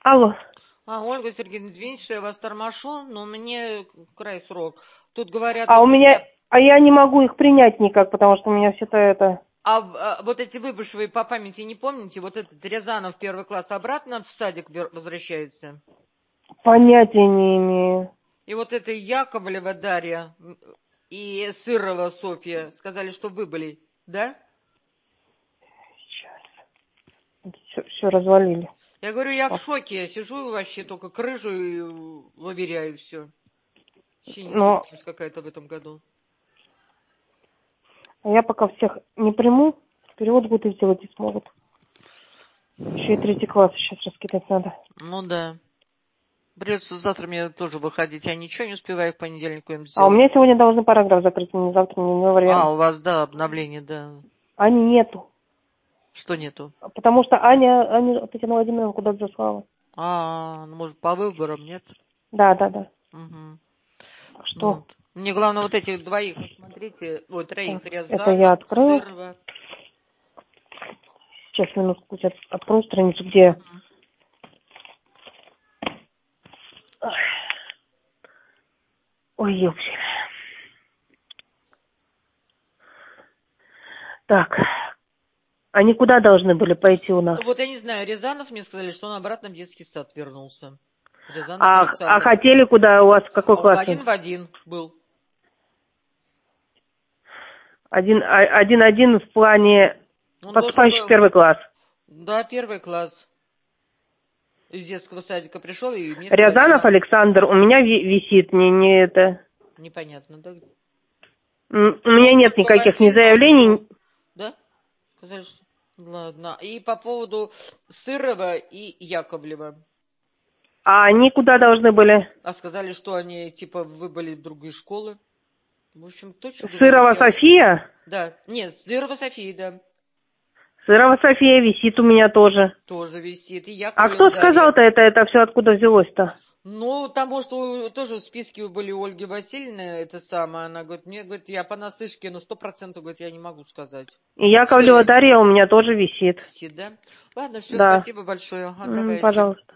Алло. Ольга Сергеевна, извините, что я вас тормошу, но мне край срок. Тут говорят, А вот у меня... А я не могу их принять никак, потому что у меня все это... вот эти выбывшие по памяти не помните? Вот этот Рязанов первый класс обратно в садик возвращается? Понятия не имею. И вот это Яковлева Дарья и Сырова Софья сказали, что выбыли, да? Сейчас. Все развалили. Я говорю, я в шоке, я сижу вообще только к рыжу и выверяю все. Вообще несуразность какая-то в этом году. А я пока всех не приму, перевод будут сделать и смогут. Еще и 3 класс сейчас раскидать надо. Ну да. Придется завтра мне тоже выходить. Я ничего не успеваю к понедельнику им А у сделать. меня сегодня должны параграф закрыть, мне завтра не вариант. У вас, да, обновление, да. Ани нету. Что нету? Потому что Аня Татьяна Владимировна куда-то заслала. Ну, может, по выборам, нет? Да. Угу. Что? Вот. Мне главное вот этих двоих, посмотрите, троих, Так, это я Рязанов, открыла. Сырова. Сейчас, минутку, открою страницу, где... Ой, ёпсель. Так, они куда должны были пойти у нас? Вот я не знаю, Рязанов мне сказали, что он обратно в детский сад вернулся. Рязанов А Александр. хотели куда у вас, какой класс? Один в один был. 1-1 в плане поступающих в первый класс. Да, первый класс. Из детского садика пришел, и мне сказали, Рязанов что... Александр, у меня висит, не это... Непонятно, да? У меня нет никаких ни заявлений. Да? Сказали, что... Ладно. И по поводу Сырова и Яковлева. А они куда должны были? А сказали, что они, типа, выбыли в другие школы. В общем, кто что говорит? Сырова София? Да. Нет, Сырова София, да. Сырова София висит у меня тоже. Тоже висит. И А Яковлева кто Дарья. сказал-то это все откуда взялось-то? Ну, потому что тоже в списке были Ольги Васильевны, это самое. Она говорит, мне, говорит, я понаслышке, но 100%, говорит, я не могу сказать. И Яковлева Дарья у меня тоже висит. Висит, да? Ладно, все, Да. спасибо большое. Давайте. Пожалуйста.